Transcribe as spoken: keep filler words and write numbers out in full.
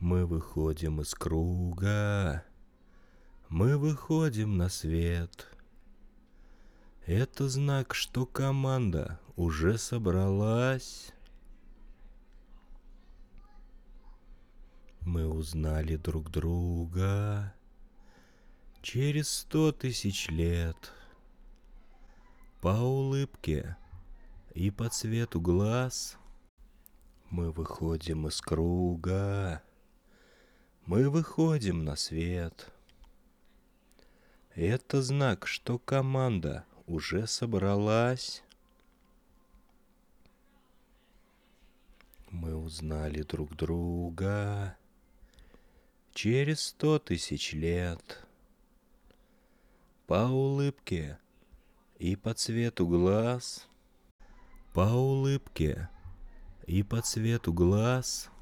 Мы выходим из круга, мы выходим на свет. Это знак, что команда уже собралась. Мы узнали друг друга через сто тысяч лет. По улыбке и по цвету глаз. Мы выходим из круга, мы выходим на свет. Это знак, что команда уже собралась. Мы узнали друг друга через сто тысяч лет. По улыбке и по цвету глаз. По улыбке и по цвету глаз.